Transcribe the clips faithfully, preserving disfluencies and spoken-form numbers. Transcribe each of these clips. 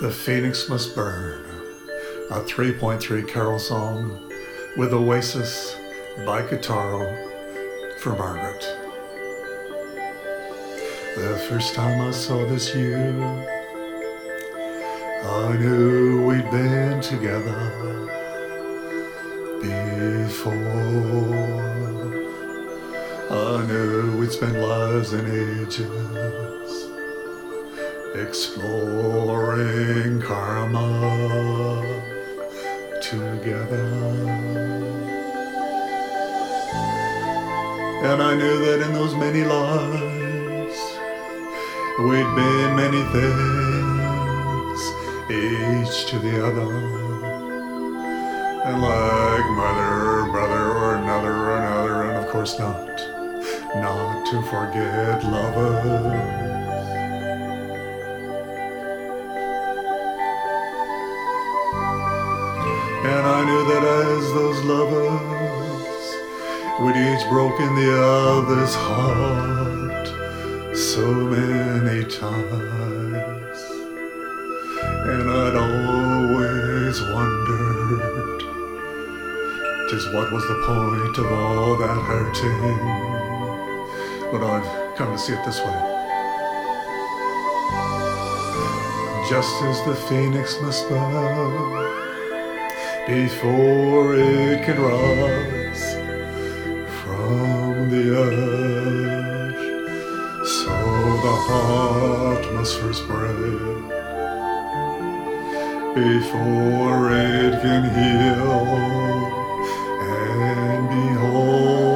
The Phoenix Must Burn, a three point three carol song with Oasis by Guitarro for Margaret. The first time I saw this you, I knew we'd been together before. I knew we'd spent lives and ages exploring karma together. And I knew that in those many lives we'd been many things, each to the other. And like mother, brother, or another, or another, and of course not, not to forget lovers. And I knew that as those lovers, we'd each broken the other's heart so many times. And I'd always wondered just what was the point of all that hurting. But I've come to see it this way. Just as the phoenix must burn before it can rise from the ash, so the heart must first break before it can heal and be whole.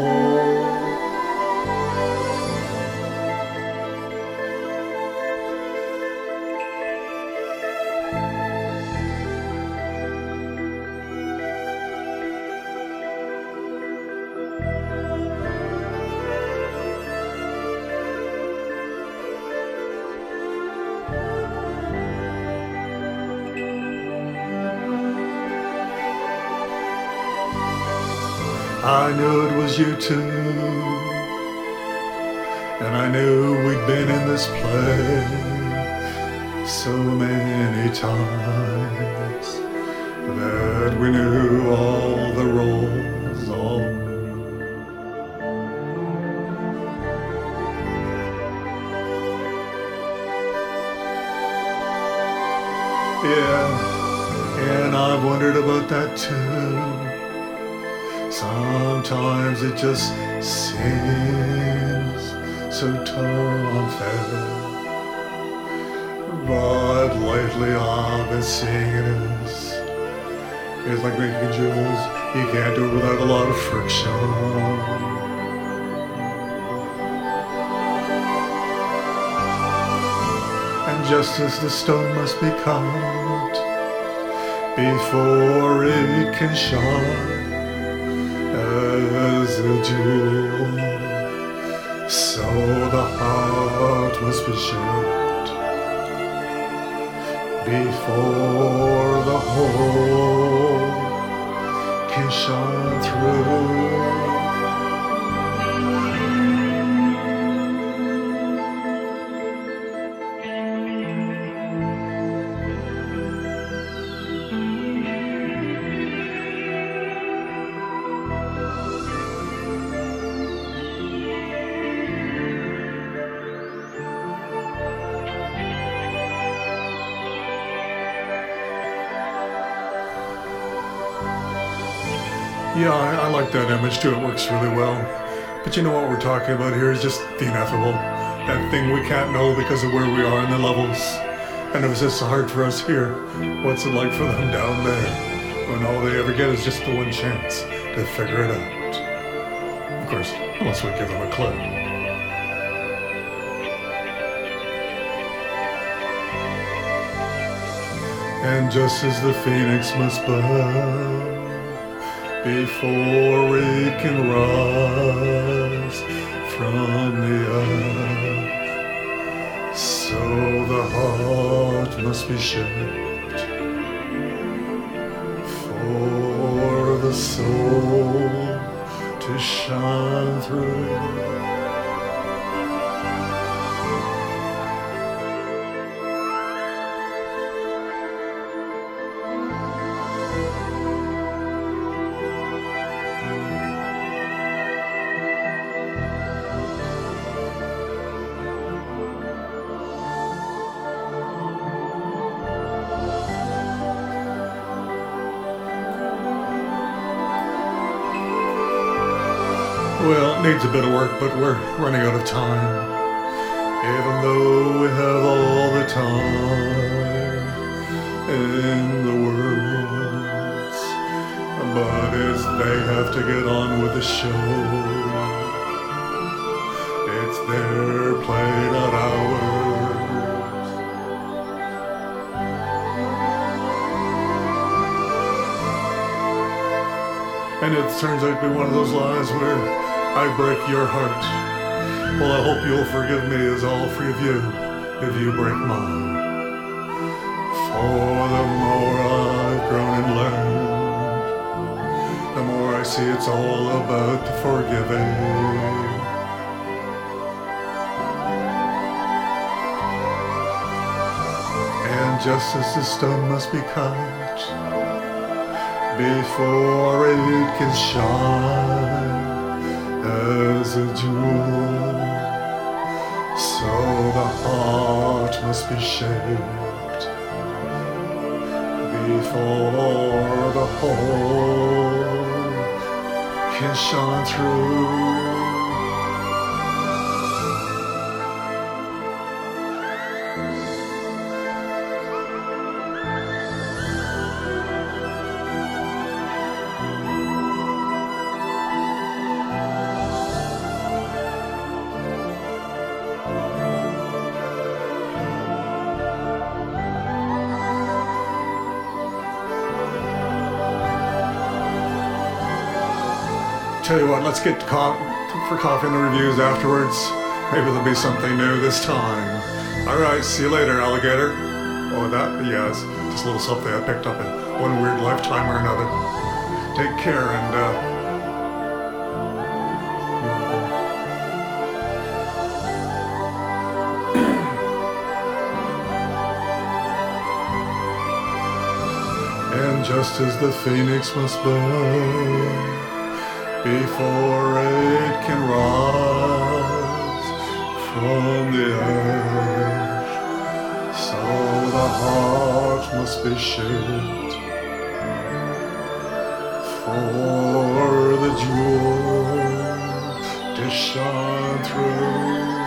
I knew it was you too, and I knew we'd been in this play so many times that we knew all the roles all. Yeah, and I've wondered about that too. Sometimes it just seems so unfair, but lately I've been seeing it as it's like making jewels. You can't do it without a lot of friction. And just as the stone must be cut before it can shine as a jewel, so the heart must be shaped before the whole can shine through. Yeah, I, I like that image too. It works really well. But you know what we're talking about here is just the ineffable. That thing we can't know because of where we are in the levels. And if it's just so hard for us here, what's it like for them down there when all they ever get is just the one chance to figure it out? Of course, unless we give them a clue. And just as the phoenix must burn before it can rise from the earth, so the heart must be shaped for the soul to shine through. Well, it needs a bit of work, but we're running out of time. Even though we have all the time in the world, but it's they have to get on with the show. It's their play, not ours. And it turns out to be one of those lies where I break your heart. Well, I hope you'll forgive me as I'll forgive you if you break mine. For the more I've grown and learned, the more I see it's all about forgiving. And just as the stone must be cut before it can shine as a jewel, so the heart must be shaped before the whole can shine through. Tell you what, let's get co- for coffee and the reviews afterwards. Maybe there'll be something new this time. All right, see you later, alligator. Oh, that, yes, just a little something I picked up in one weird lifetime or another. Take care and, uh... and just as the phoenix must burn before it can rise from the earth, so the heart must be shaped for the jewel to shine through.